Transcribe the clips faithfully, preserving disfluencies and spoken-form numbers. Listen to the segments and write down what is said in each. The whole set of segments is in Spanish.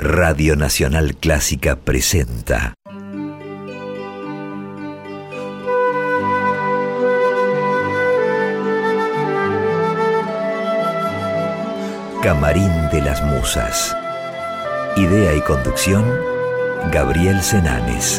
Radio Nacional Clásica presenta Camarín de las Musas. Idea y conducción, Gabriel Senanes.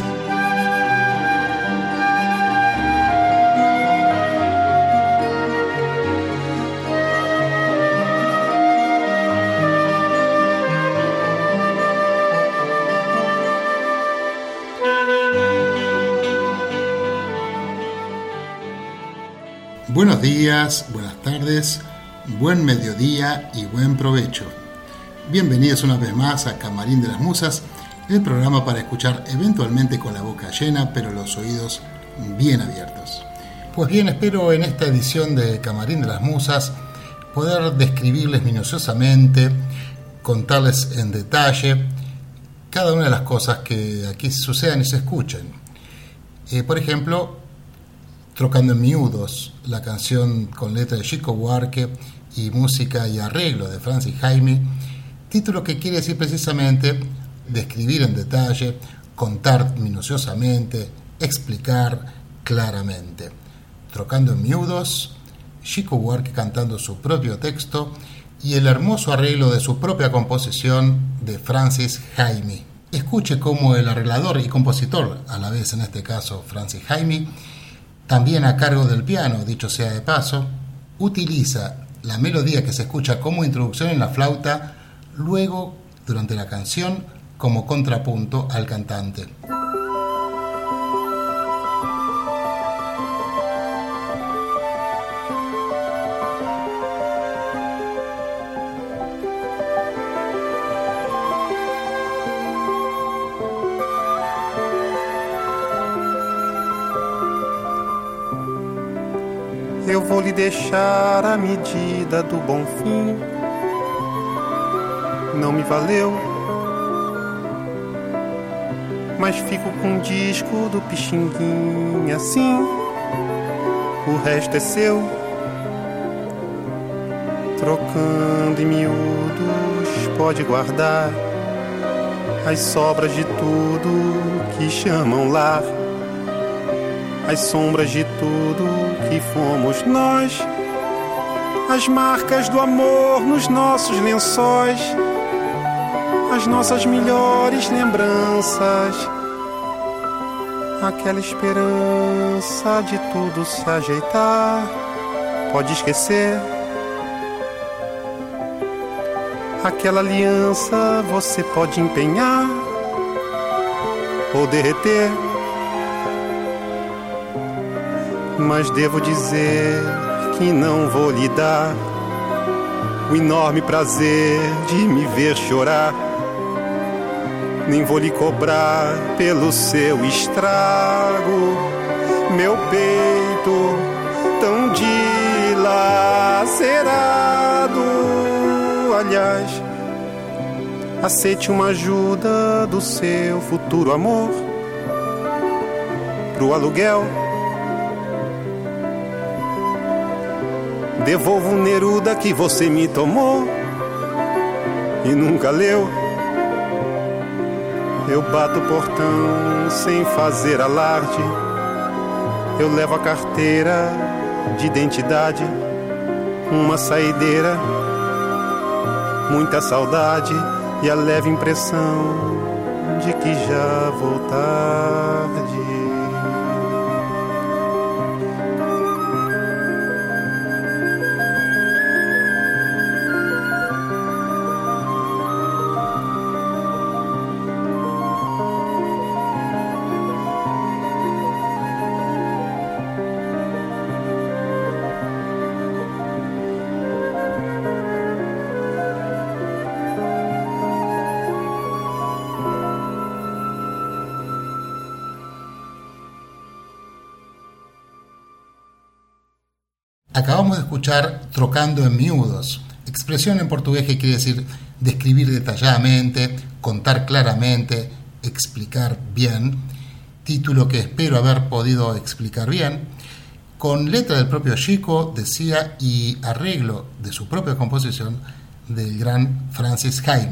Buenos días, buenas tardes, buen mediodía y buen provecho. Bienvenidos una vez más a Camarín de las Musas, el programa para escuchar eventualmente con la boca llena, pero los oídos bien abiertos. Pues bien, espero en esta edición de Camarín de las Musas poder describirles minuciosamente, contarles en detalle cada una de las cosas que aquí sucedan y se escuchen. Eh, por ejemplo, Trocando en Miúdos, la canción con letra de Chico Buarque y música y arreglo de Francis Jaime, título que quiere decir precisamente describir en detalle, contar minuciosamente, explicar claramente. Trocando en Miúdos, Chico Buarque cantando su propio texto y el hermoso arreglo de su propia composición de Francis Jaime. Escuche cómo el arreglador y compositor, a la vez en este caso Francis Jaime, también a cargo del piano, dicho sea de paso, utiliza la melodía que se escucha como introducción en la flauta, luego, durante la canción, como contrapunto al cantante. Eu vou lhe deixar a medida do bom fim. Não me valeu, mas fico com o disco do Pixinguinha assim. O resto é seu. Trocando em miúdos, pode guardar as sobras de tudo que chamam lar. As sombras de tudo que fomos nós, as marcas do amor nos nossos lençóis, as nossas melhores lembranças, aquela esperança de tudo se ajeitar. Pode esquecer aquela aliança, você pode empenhar ou derreter. Mas devo dizer que não vou lhe dar o enorme prazer de me ver chorar. Nem vou lhe cobrar pelo seu estrago, meu peito tão dilacerado. Aliás, aceite uma ajuda do seu futuro amor pro aluguel. Devolvo um Neruda que você me tomou e nunca leu. Eu bato o portão sem fazer alarde. Eu levo a carteira de identidade, uma saideira, muita saudade e a leve impressão de que já vou tarde. Acabamos de escuchar Trocando en Miúdos, expresión en portugués que quiere decir describir detalladamente, contar claramente, explicar bien, título que espero haber podido explicar bien, con letra del propio Chico, decía, y arreglo de su propia composición del gran Francis Jaime.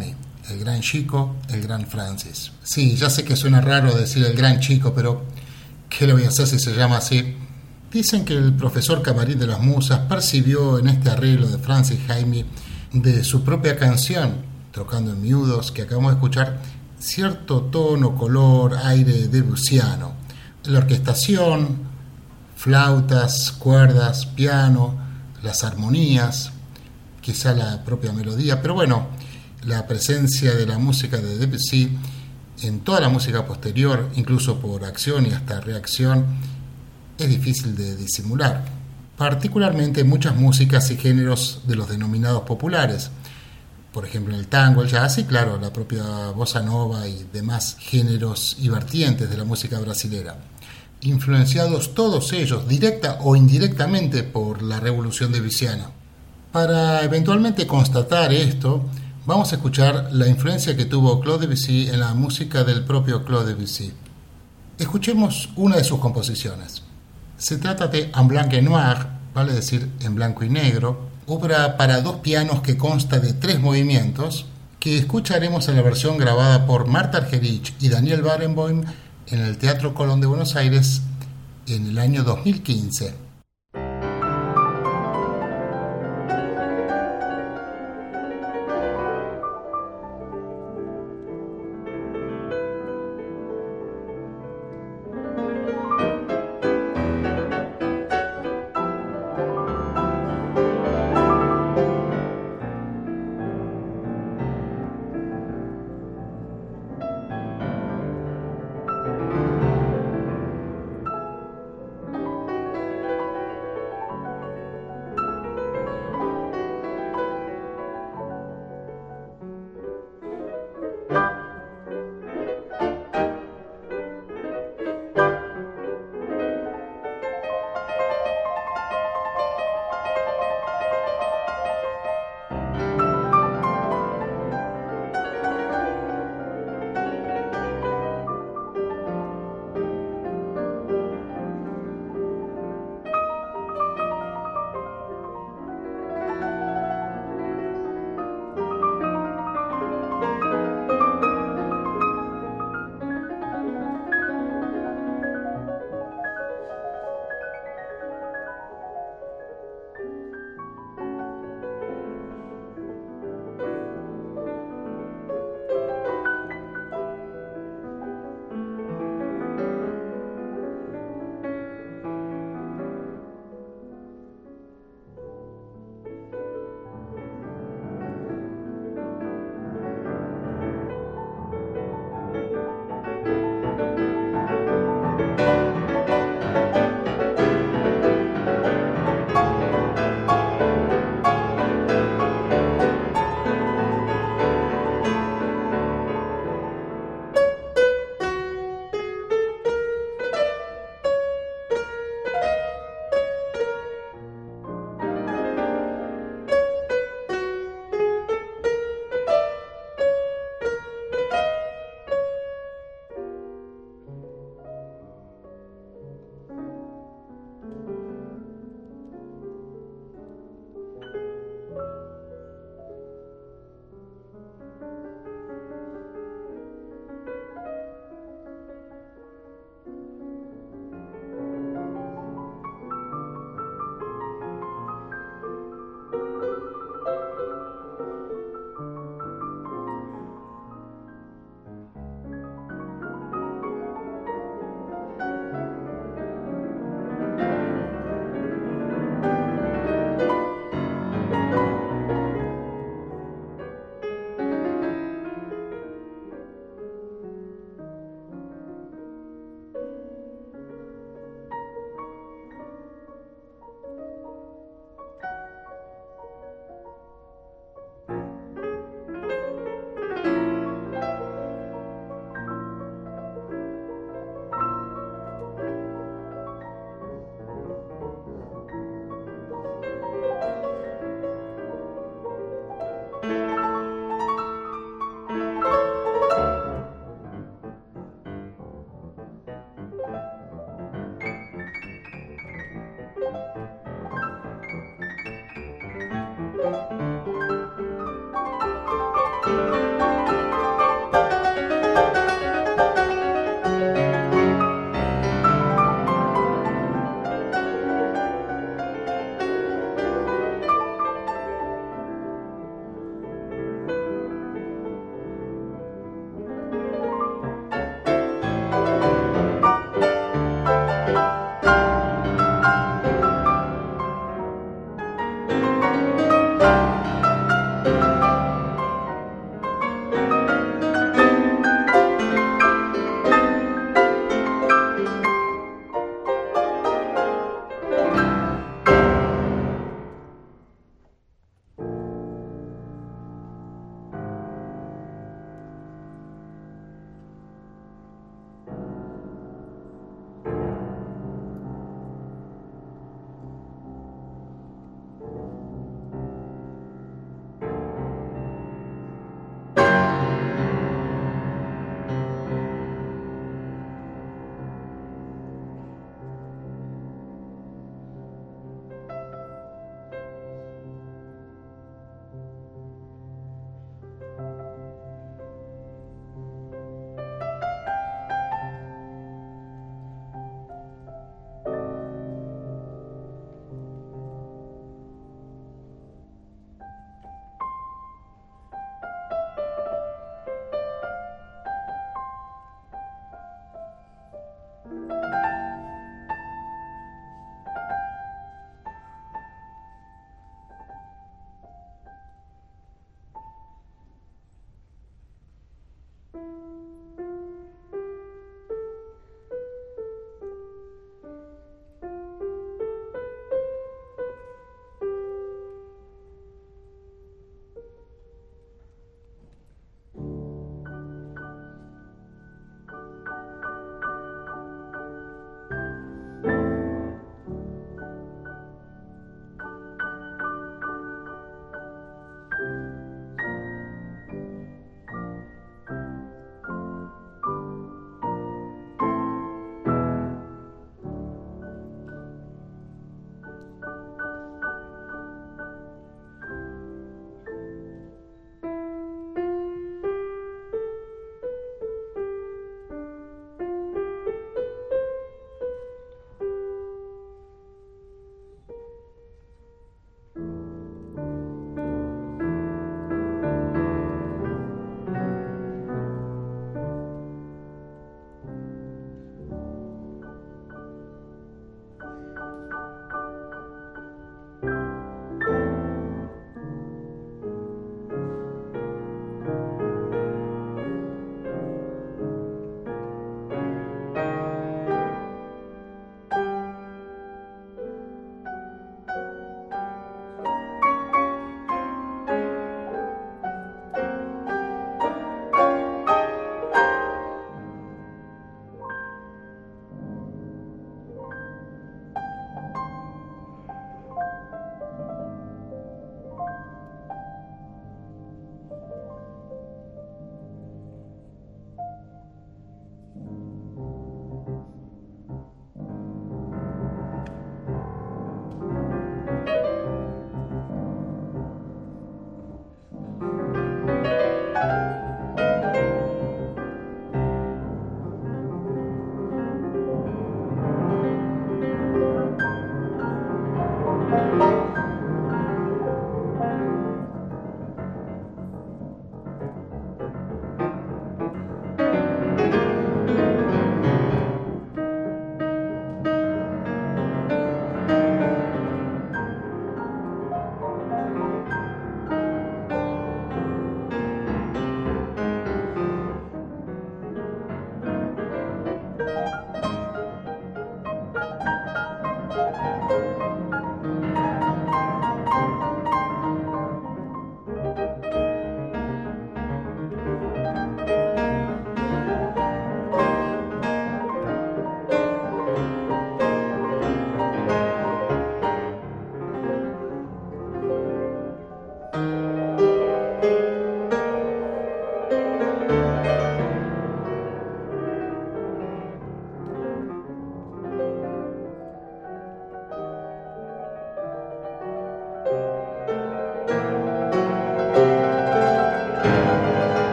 el gran Chico, el gran Francis. Sí, ya sé que suena raro decir el gran Chico, pero ¿qué le voy a hacer si se llama así? Dicen que el profesor Camarín de las Musas percibió en este arreglo de Francis Jaime de su propia canción, tocando en miudos, que acabamos de escuchar, cierto tono, color, aire debussiano. La orquestación, flautas, cuerdas, piano, las armonías, quizá la propia melodía, pero bueno, la presencia de la música de Debussy en toda la música posterior, incluso por acción y hasta reacción, es difícil de disimular, particularmente en muchas músicas y géneros de los denominados populares, por ejemplo en el tango, el jazz y claro, la propia bossa nova y demás géneros y vertientes de la música brasilera, influenciados todos ellos, directa o indirectamente, por la revolución debussiana. Para eventualmente constatar esto, vamos a escuchar la influencia que tuvo Claude Debussy en la música del propio Claude Debussy. Escuchemos una de sus composiciones. Se trata de En blanc et noir, vale decir en blanco y negro, obra para dos pianos que consta de tres movimientos, que escucharemos en la versión grabada por Marta Argerich y Daniel Barenboim en el Teatro Colón de Buenos Aires en el año dos mil quince.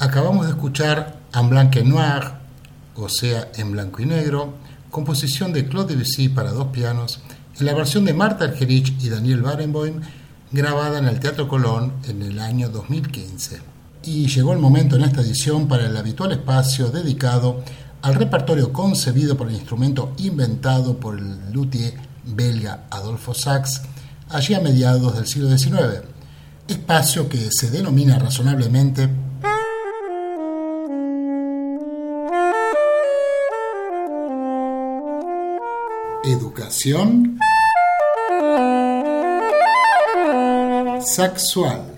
Acabamos de escuchar En Blanc et Noir, o sea, en blanco y negro, composición de Claude Debussy para dos pianos, en la versión de Martha Argerich y Daniel Barenboim, grabada en el Teatro Colón en el año dos mil quince. Y llegó el momento en esta edición para el habitual espacio dedicado al repertorio concebido por el instrumento inventado por el luthier belga Adolphe Sax allí a mediados del siglo diecinueve, espacio que se denomina razonablemente educación sexual.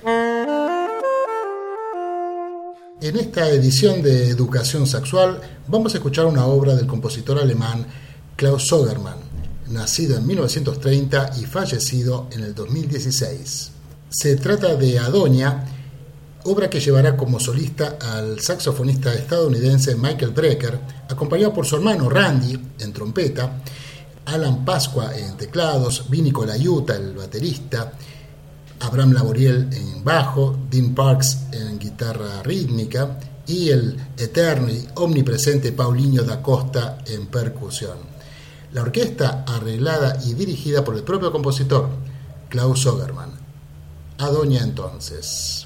En esta edición de Educación Sexual vamos a escuchar una obra del compositor alemán Klaus Sogermann, nacido en mil novecientos treinta y fallecido en el dos mil dieciséis. Se trata de Adonia, obra que llevará como solista al saxofonista estadounidense Michael Brecker, acompañado por su hermano Randy en trompeta, Alan Pasqua en teclados, Vinny Colaiuta, el baterista, Abraham Laboriel en bajo, Dean Parks en guitarra rítmica y el eterno y omnipresente Paulinho da Costa en percusión. La orquesta arreglada y dirigida por el propio compositor, Klaus Sogermann. Adonia entonces.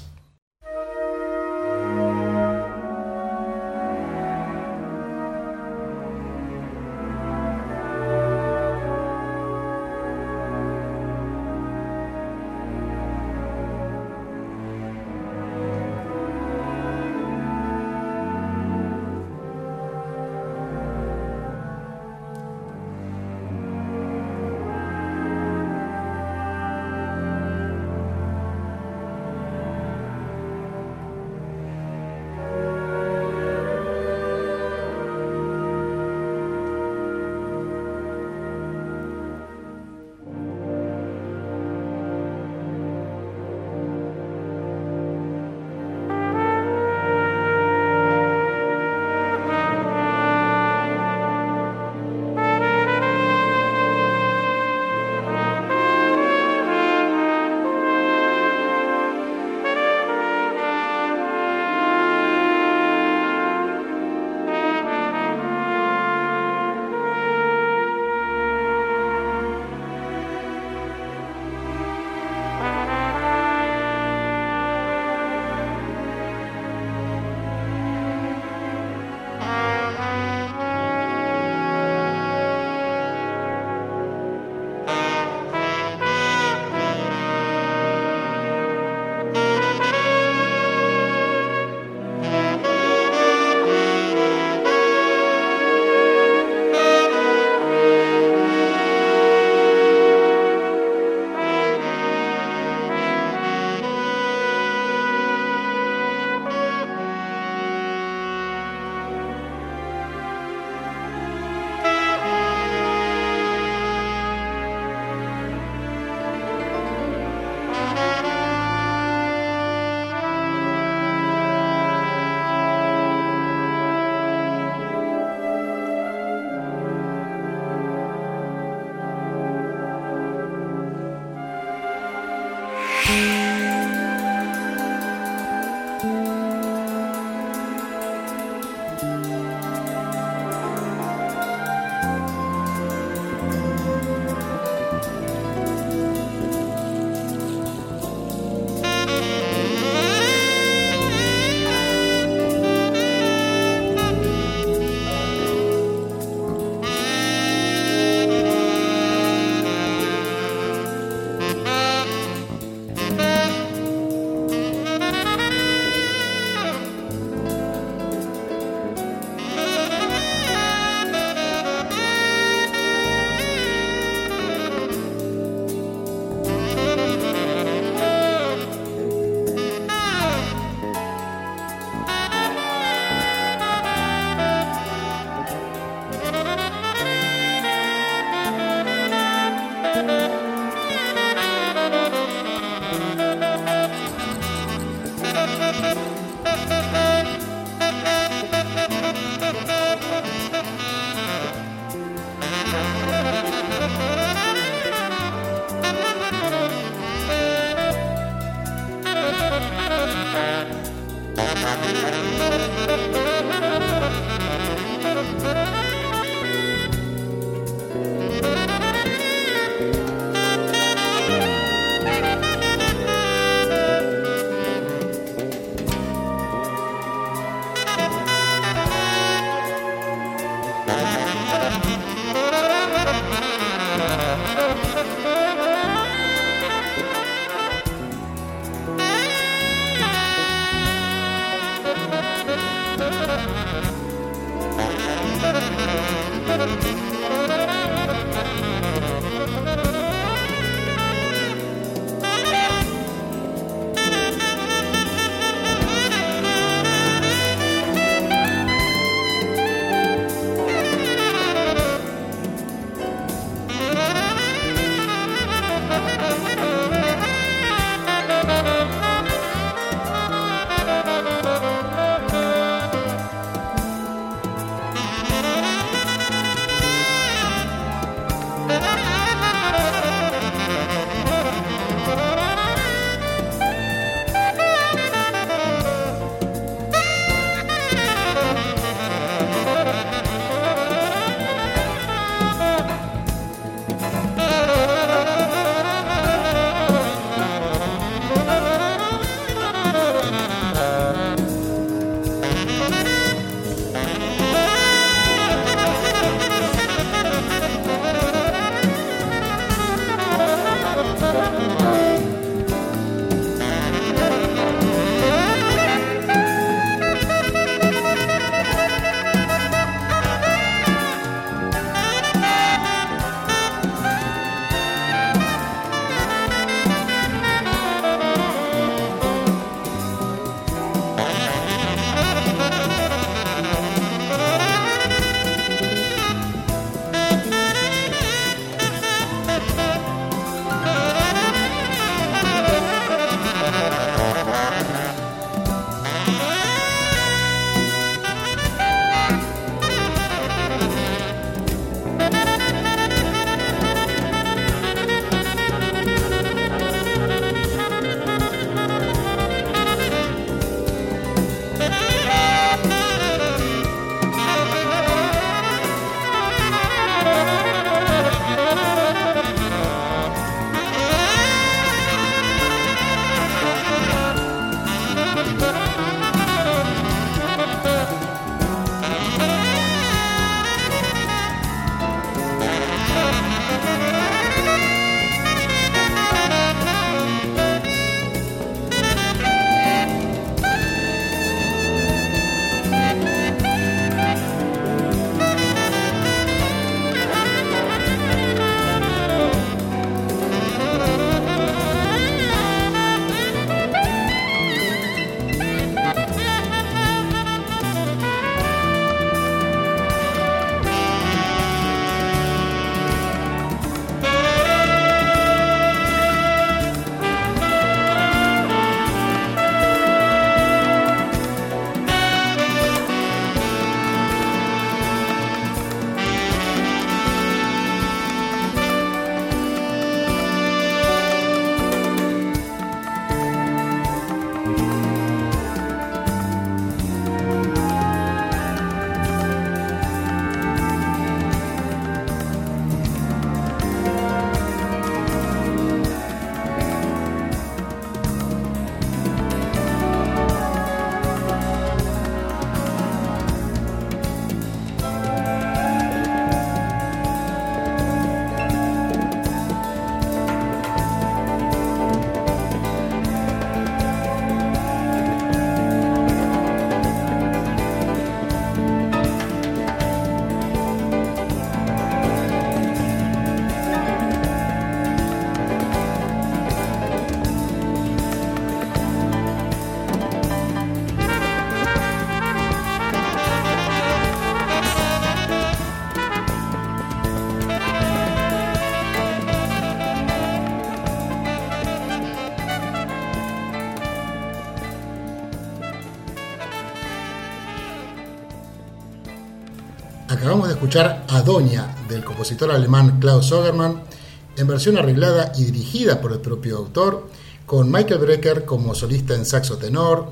Acabamos de escuchar Adonia, del compositor alemán Klaus Sogermann, en versión arreglada y dirigida por el propio autor, con Michael Brecker como solista en saxo tenor,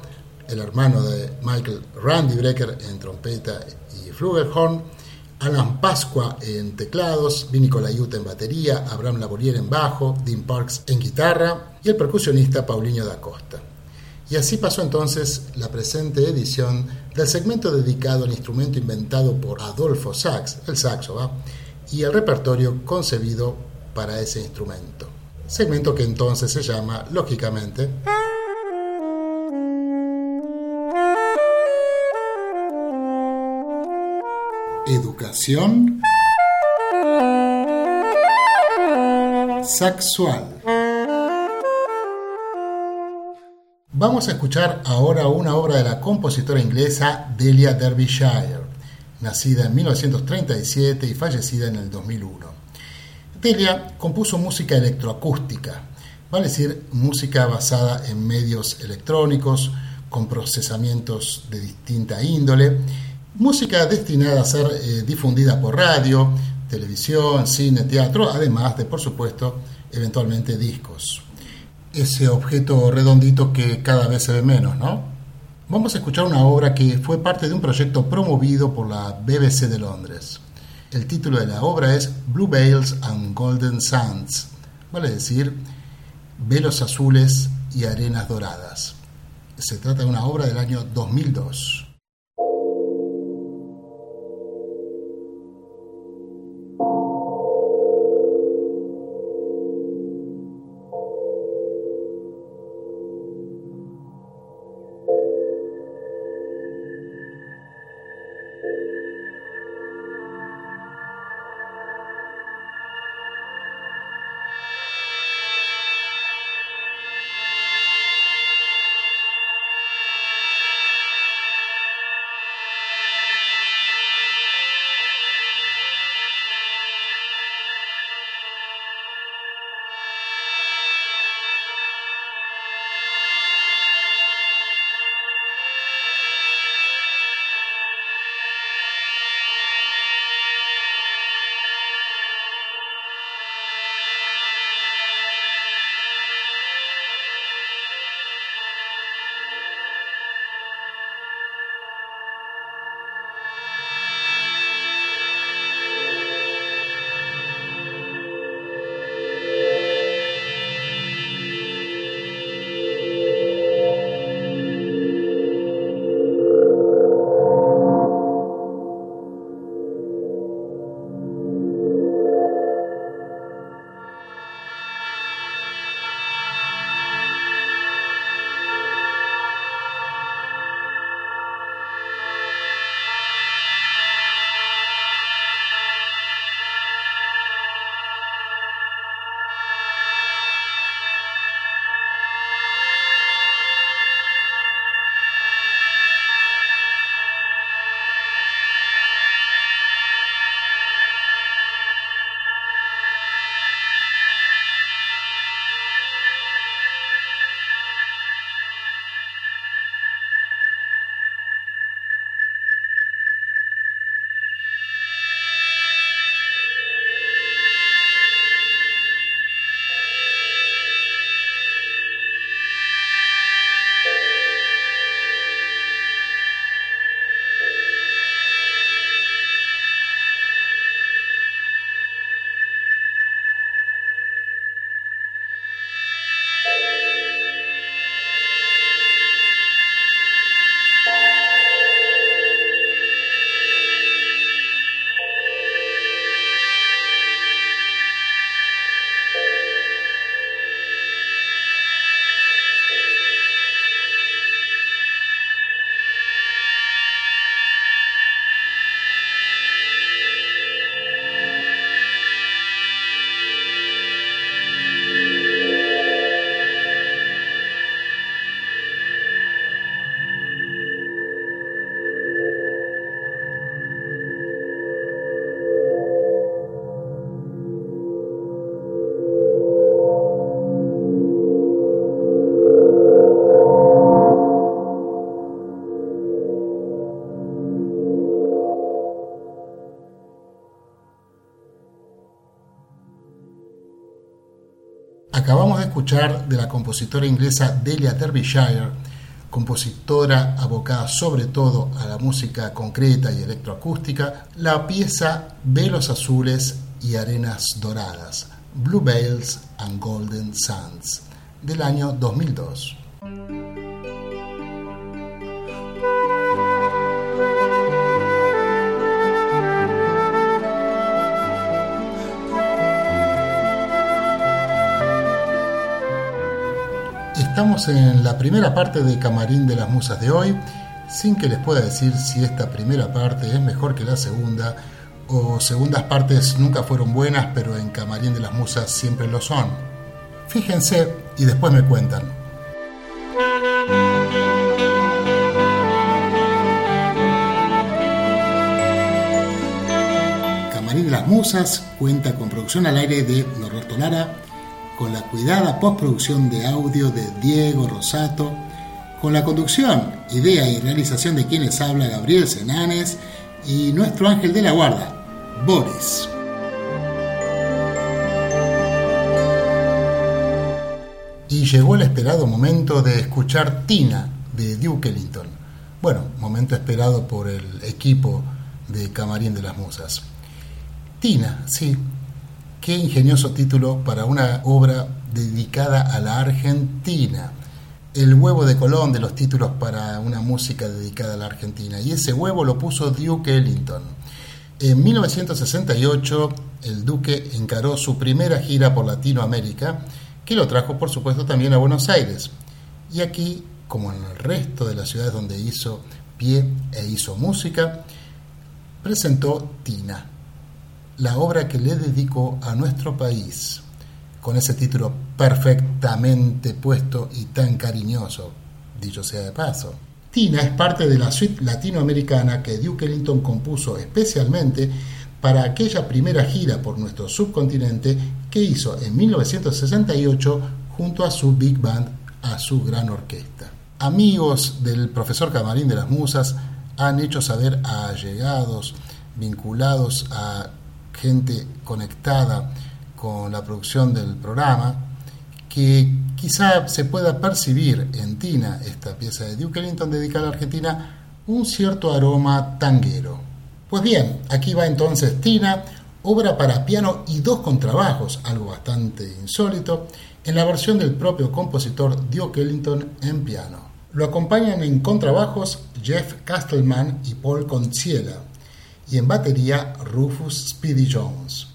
el hermano de Michael Randy Brecker en trompeta y flugelhorn, Alan Pasqua en teclados, Vinny Colaiuta en batería, Abraham Laboriel en bajo, Dean Parks en guitarra y el percusionista Paulinho da Costa. Y así pasó entonces la presente edición del segmento dedicado al instrumento inventado por Adolfo Sax, el saxo, ¿va? Y el repertorio concebido para ese instrumento. Segmento que entonces se llama, lógicamente, Educación Saxual. Vamos a escuchar ahora una obra de la compositora inglesa Delia Derbyshire, nacida en mil novecientos treinta y siete y fallecida en el dos mil uno. Delia compuso música electroacústica, vale decir, música basada en medios electrónicos, con procesamientos de distinta índole, música destinada a ser eh, difundida por radio, televisión, cine, teatro, además de, por supuesto, eventualmente discos. Ese objeto redondito que cada vez se ve menos, ¿no? Vamos a escuchar una obra que fue parte de un proyecto promovido por la B B C de Londres. El título de la obra es Blue Veils and Golden Sands, vale decir, velos azules y arenas doradas. Se trata de una obra del año dos mil dos. Acabamos de escuchar de la compositora inglesa Delia Derbyshire compositora abocada sobre todo a la música concreta y electroacústica, la pieza Velos Azules y Arenas Doradas, Blue Veils and Golden Sands, del año dos mil dos. Estamos en la primera parte de Camarín de las Musas de hoy, sin que les pueda decir si esta primera parte es mejor que la segunda, o segundas partes nunca fueron buenas, pero en Camarín de las Musas siempre lo son. Fíjense y después me cuentan. Camarín de las Musas cuenta con producción al aire de Norberto Lara, con la cuidada postproducción de audio de Diego Rosato, con la conducción, idea y realización de quienes habla Gabriel Senanes y nuestro ángel de la guarda, Boris. Y llegó el esperado momento de escuchar Tina de Duke Ellington. Bueno, momento esperado por el equipo de Camarín de las Musas. Tina, sí. Qué ingenioso título para una obra dedicada a la Argentina. El huevo de Colón de los títulos para una música dedicada a la Argentina. Y ese huevo lo puso Duke Ellington. En mil novecientos sesenta y ocho, el Duque encaró su primera gira por Latinoamérica, que lo trajo, por supuesto, también a Buenos Aires. Y aquí, como en el resto de las ciudades donde hizo pie e hizo música, presentó Tina, la obra que le dedicó a nuestro país, con ese título perfectamente puesto y tan cariñoso, dicho sea de paso. Tina es parte de la suite latinoamericana que Duke Ellington compuso especialmente para aquella primera gira por nuestro subcontinente que hizo en mil novecientos sesenta y ocho junto a su Big Band, a su gran orquesta. Amigos del profesor Camarín de las Musas han hecho saber a allegados, vinculados a gente conectada con la producción del programa, que quizá se pueda percibir en Tina, esta pieza de Duke Ellington dedicada a la Argentina, un cierto aroma tanguero. Pues bien, aquí va entonces Tina, obra para piano y dos contrabajos, algo bastante insólito, en la versión del propio compositor Duke Ellington en piano. Lo acompañan en contrabajos Jeff Castleman y Paul Conciela, y en batería Rufus Speedy Jones.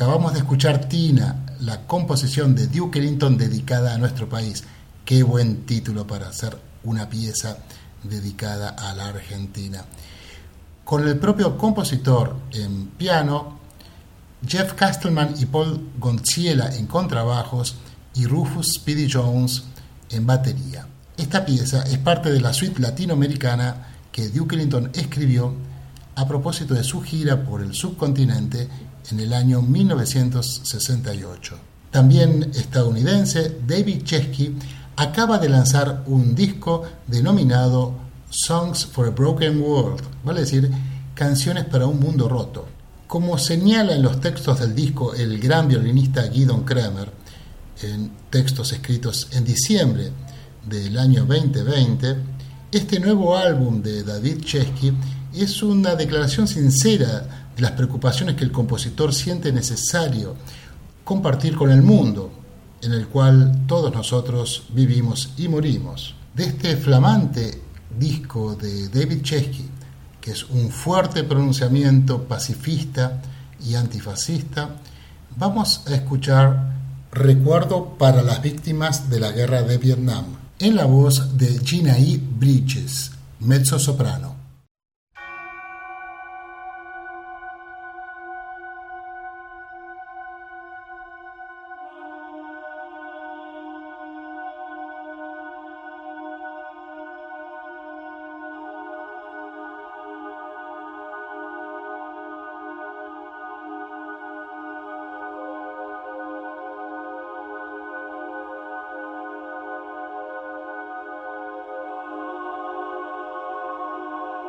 Acabamos de escuchar Tina, la composición de Duke Ellington dedicada a nuestro país. Qué buen título para hacer una pieza dedicada a la Argentina. Con el propio compositor en piano, Jeff Castleman y Paul Gonciela en contrabajos y Rufus Speedy Jones en batería. Esta pieza es parte de la suite latinoamericana que Duke Ellington escribió a propósito de su gira por el subcontinente en el año mil novecientos sesenta y ocho. También estadounidense, David Chesky acaba de lanzar un disco denominado Songs for a Broken World, vale decir, canciones para un mundo roto. Como señala en los textos del disco el gran violinista Gidon Kremer, en textos escritos en diciembre del año veinte veinte, este nuevo álbum de David Chesky es una declaración sincera de las preocupaciones que el compositor siente necesario compartir con el mundo, en el cual todos nosotros vivimos y morimos. De este flamante disco de David Chesky, que es un fuerte pronunciamiento pacifista y antifascista, vamos a escuchar Recuerdo para las víctimas de la guerra de Vietnam, en la voz de Gina E. Bridges, mezzosoprano. Thank you.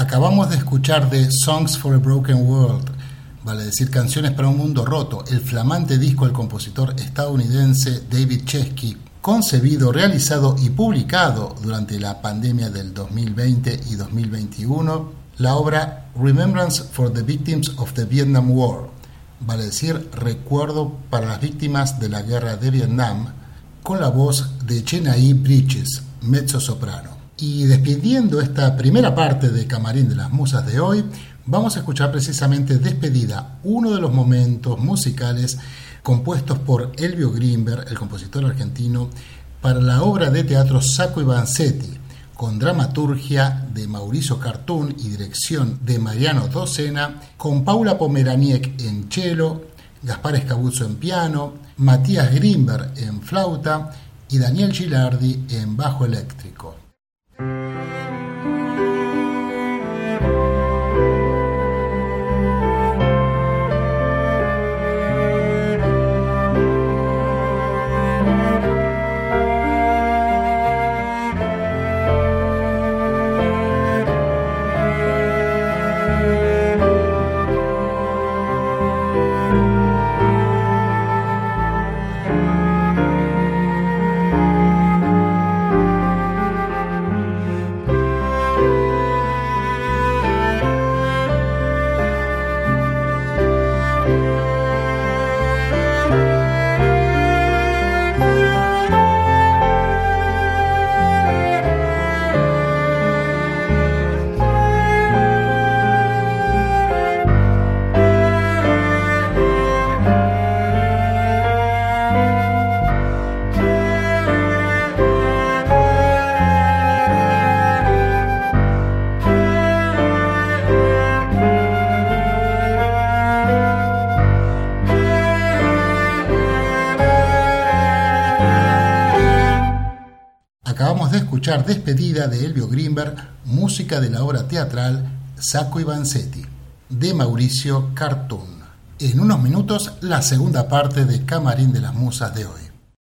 Acabamos de escuchar de Songs for a Broken World, vale decir Canciones para un Mundo Roto, el flamante disco del compositor estadounidense David Chesky, concebido, realizado y publicado durante la pandemia del dos mil veinte y dos mil veintiuno, la obra Remembrance for the Victims of the Vietnam War, vale decir Recuerdo para las víctimas de la guerra de Vietnam, con la voz de Chenai Bridges, mezzosoprano. Y despidiendo esta primera parte de Camarín de las Musas de hoy, vamos a escuchar precisamente Despedida, uno de los momentos musicales compuestos por Elvio Grimberg, el compositor argentino, para la obra de teatro Sacco y Vanzetti, con dramaturgia de Mauricio Cartún y dirección de Mariano Docena, con Paula Pomeraniec en cello, Gaspar Escabuzzo en piano, Matías Grimberg en flauta y Daniel Gilardi en bajo eléctrico. Acabamos de escuchar Despedida de Elvio Grimberg, música de la obra teatral Sacco y Vanzetti, de Mauricio Cartún. En unos minutos, la segunda parte de Camarín de las Musas de hoy.